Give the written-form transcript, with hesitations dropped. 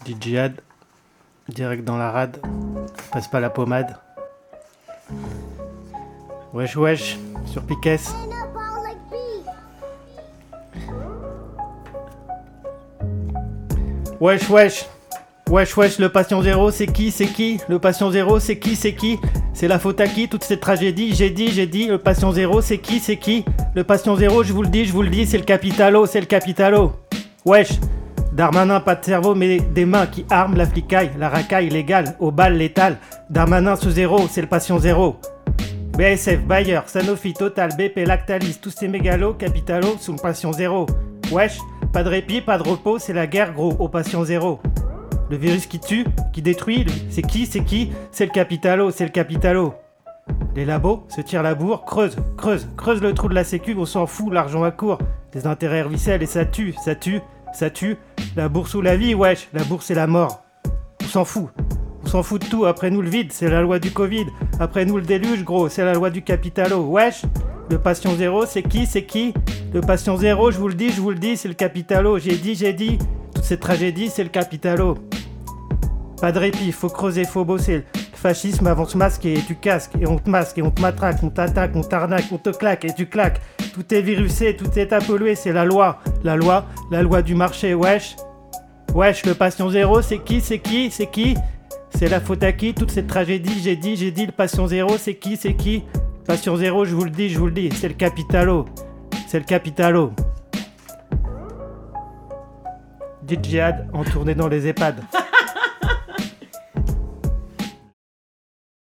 Dit Djihad, direct dans la rade, passe pas la pommade. Wesh wesh, sur Piquet. Wesh wesh, wesh wesh, le patient zéro, c'est qui? Le patient zéro, c'est qui? C'est la faute à qui, toute cette tragédie? J'ai dit, le patient zéro, c'est qui? Le patient zéro, je vous le dis, c'est le capitalo. Wesh, Darmanin, pas de cerveau, mais des mains qui arment la flicaille, la racaille légale, aux balles létales. Darmanin sous zéro, c'est le patient zéro. BASF, Bayer, Sanofi, Total, BP, Lactalis, tous ces mégalos, capitalos, sous le patient zéro. Wesh, pas de répit, pas de repos, c'est la guerre gros, au patient zéro. Le virus qui tue, qui détruit, c'est qui? C'est le capitalo. Les labos se tirent la bourre, creuse le trou de la sécu, on s'en fout, l'argent à court. Les intérêts ruissellent et ça tue. La bourse ou la vie, wesh, la bourse et la mort. On s'en fout de tout, après nous le vide, c'est la loi du Covid. Après nous le déluge, gros, c'est la loi du capitalo. Wesh, le patient zéro, c'est qui? Le patient zéro, je vous le dis, c'est le capitalo. J'ai dit, toute cette tragédie, c'est le capitalo. Pas de répit, faut creuser, faut bosser. Le fascisme avance masqué et tu casques, et on te masque, et on te matraque, on t'attaque, on t'arnaque, on te claque, et tu claques. Tout est virusé, tout est pollué, c'est la loi du marché, wesh. Wesh, le patient zéro, c'est qui? C'est la faute à qui, toute cette tragédie? J'ai dit, le patient zéro, c'est qui? Patient zéro, je vous le dis, c'est le capitalo. Dit Djihad en tournée dans les EHPAD.